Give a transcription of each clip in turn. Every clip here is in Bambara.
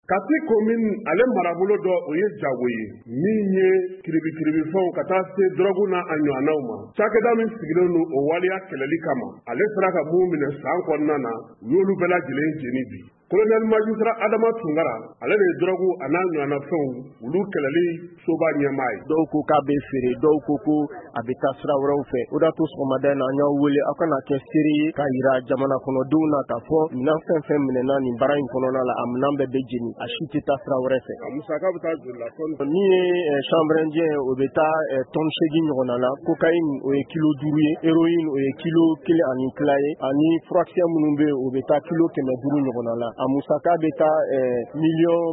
Kati commune ale marabolo dɔ o ye Jago ye min ye kiribikiribifɛnw ka taa se drogue n'a a ɲɔgɔnnaw ma. Cakɛda min sigilen don o waleya kɛlɛli kama ale sera ka mun minɛ san kɔnɔna na u y'olu bɛɛ lajɛlen jeni bi. Colonel magistrat Adama Tunkara ale de ye drogue a n'a ɲɔgɔnna fɛnw olu kɛlɛli soba ɲɛmaa ye. Dɔw ko k'a bɛ feere, dɔw ko a bɛ taa sira wɛrɛw fɛ. O da to sɔgɔmada in na an y'aw wele aw kana kɛ seere ye k'a yira jamana kɔnɔdenw na k'a fɔ minɛn fɛn minɛna nin baara in kɔnɔna la a minɛn bɛɛ bɛ jeni a si tɛ taa sira wɛrɛ fɛ. A musaka bɛ taa joli la? Min ye chambre indien o bɛ taa tonne 8 ɲɔgɔnna la, cocaïne o ye kilo 5 ye, héroïne o ye kilo 1.2 ye, ani furakisɛ minnu bɛ o bɛ taa kilo 500 ɲɔgɔnna la. A musaka bɛ taa million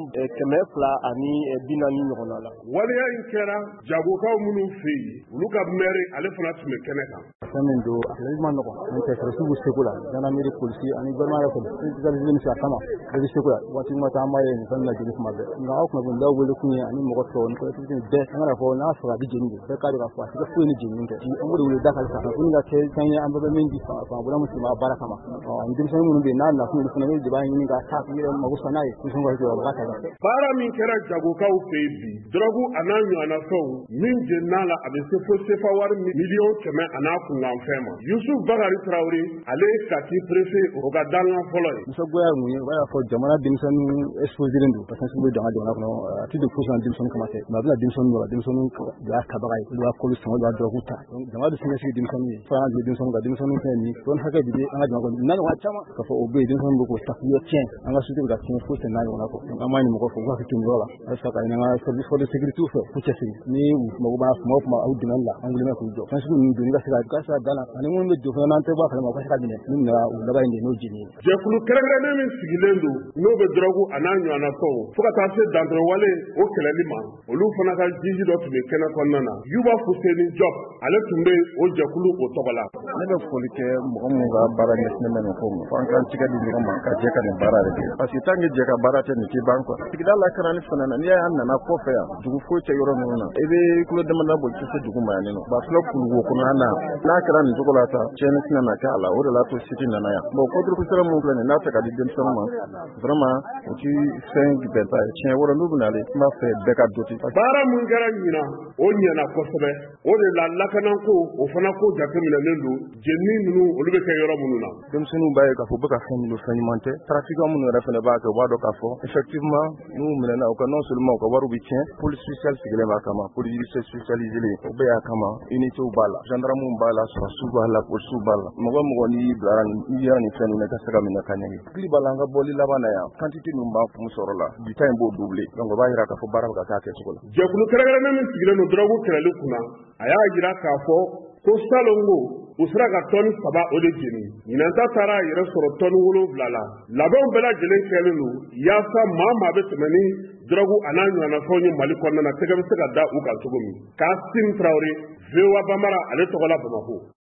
240 ɲɔgɔnna la. Waleya in kɛra jagokaw minnu fɛ yen olu ka maire ale fana tun bɛ kɛnɛ kan. Fɛn min don a kɛlɛli ma nɔgɔn n'o tɛ sɔrɔsiw bɛ seko la gendarmerie polisi ani gouvernement yɛrɛ fɛnɛ spécialisé min a kama bɛɛ bɛ seko la waati min ta an b'a ye nin fɛn lajɛlen kuma bɛɛ nka aw kunnafonidilaw wele kun ye ani mɔgɔ tɔw ni collectivité bɛɛ an kana fɔ n'a sɔrɔ a bɛ jeni de bɛɛ k'a dɔn k'a fɔ a tɛ kɛ foyi ni jenini tɛ an b'o de wele da ka sa kunnafoni ka kɛ fɛn ye an bɛɛ bɛ min di fanfɛla min sigi a baara kama ani denmisɛnnin minnu bɛ yen n'a nakun olu fana bɛ de b'a ɲini ka taa k'i yɛrɛ mago sa n'a ye ka jɔ a ka baara min kɛra jagokaw fɛ yen bi drogue a n'a ɲɔgɔnna fɛnw min jenina la a bɛ se fo sefa wari miliyɔn 100 a n'a kunkanfɛn ma. Yusuf Bakari Traoré ale ye kati préfet o ka dangan fɔlɔ ye. Musogoya mun ye o b'a fɔ jamana denmisɛnninw exposeren don parce que bɛ jamana kɔnɔ a tɛ don fosi denmisɛnnin kama tɛ mais a bɛna denmisɛnnin dɔ la denmisɛnnin y'a kabaga ye olu b'a kolo sɔngɔ dɔ drogue ta jama bɛ sɛgɛsɛgɛ denmisɛnnin ye fo an ka denmisɛnnin ka denmisɛnnin fɛn nin dɔn hakɛ de bɛ an ka jamana kɔnɔ n'a ɲɔgɔn caman k'a fɔ o bɛ yen denmisɛnnin bɛ k'o tafiya tiɲɛ an ka société bɛ ka tiɲɛ fosi n'a ɲɔgɔnna kɔ an b'a ɲini mɔgɔ fɛ u ka hakili to nin yɔrɔ la halisa ka ɲini an ka service de sécurité fɛ k'u cɛsiri ni u mago b'a kuma aw dɛmɛli la an wulila k'u jɔ fɛn sugu ninnu doni ka se ka da la ani minnu bɛ jɔ fana n'an tɛ bɔ a kalama u ka se ka minɛ n'u nana u laban in de n'o jeni ye. Jɛkulu kɛrɛnkɛrɛnnen min sigilen don n'o bɛ drogue a n'a ɲɔgɔnna fɛnw fo ka taa se dantɛwale o kɛlɛli ma olu fana ka jiji dɔ tun bɛ kɛnɛ kɔnɔna na Yuba Fuseni Job ale tun bɛ o jɛkulu o tɔgɔ la. Ne bɛ foli kɛ mɔgɔ minnu ka baara ɲɛsinnen bɛ nin ko ma fo an k'an tigɛ di ɲɔgɔn ma ka jɛ ka nin baara de kɛ parce que tant que jɛ ka baara tɛ nin tɛ ban quoi. Sigida lakanali fana na n'i y'a nana kɔfɛ yan dugu foyi tɛ yɔrɔ ninnu na i bɛ kulo damanda boli tɛ se dugu ma yan nɔ ba filɛ kuluwo kɔnɔ yan na n'a kɛra nin cogo la sa tiɲɛni tɛna na kɛ a la o de la to siti nana yan bon contributeur mun filɛ nin n'a fɛ ka di denmisɛnninw ma vraiment o ti fɛn bɛnta ye tiɲɛ wɛrɛ n'u bɛnale n b'a fɛ bɛɛ ka dɔ ti. Baara mun kɛra ɲina o ɲɛna kosɛbɛ o de la lakanako o fana ko jateminɛlen don jenini ninnu olu bɛ kɛ yɔrɔ minnu na. Denmisɛnninw b'a ye k'a fɔ bɛ ka fɛn minnu fɛn ɲuman tɛ trafiquant minnu yɛrɛ fana b'a kɛ u b'a dɔn k'a fɔ effectivement n'u minɛna u ka non seulement u ka wariw bɛ tiɲɛ police spéciale sigilen b'a kama police judiciaire spécialisée o bɛɛ y'a kama unitéw b'a la gendarmew b'a la sɔrɔsiw b'a la policiw b'a la mɔgɔ n'i bilara n'i yera nin fɛn ninnu na i ka se ka minɛ ka ɲɛ hakili b'a la an ka bɔli laban na yan quantité min b'a kun sɔrɔ la bi ta in b'o doublé donc o b'a jira k'a fɔ baara bɛ ka k'a kɛcogo la. Jɛkulu kɛrɛnkɛrɛnnen min sigilen don drogue kɛlɛli kunna a y'a jira k'a fɔ ko salongo u sera ka tɔni 3 o de jeni ɲinanta taara a yɛrɛ sɔrɔ tɔni 7 la labɛnw bɛɛ lajɛlen kɛlen don yaasa maa bɛ tɛmɛ ni drogue a n'a ɲɔgɔnna fɛnw ye Mali kɔnɔna na tɛgɛ bɛ se ka da u kan cogo min. Kassim Traoré VOA Bambara ale tɔgɔ la Bamakɔ.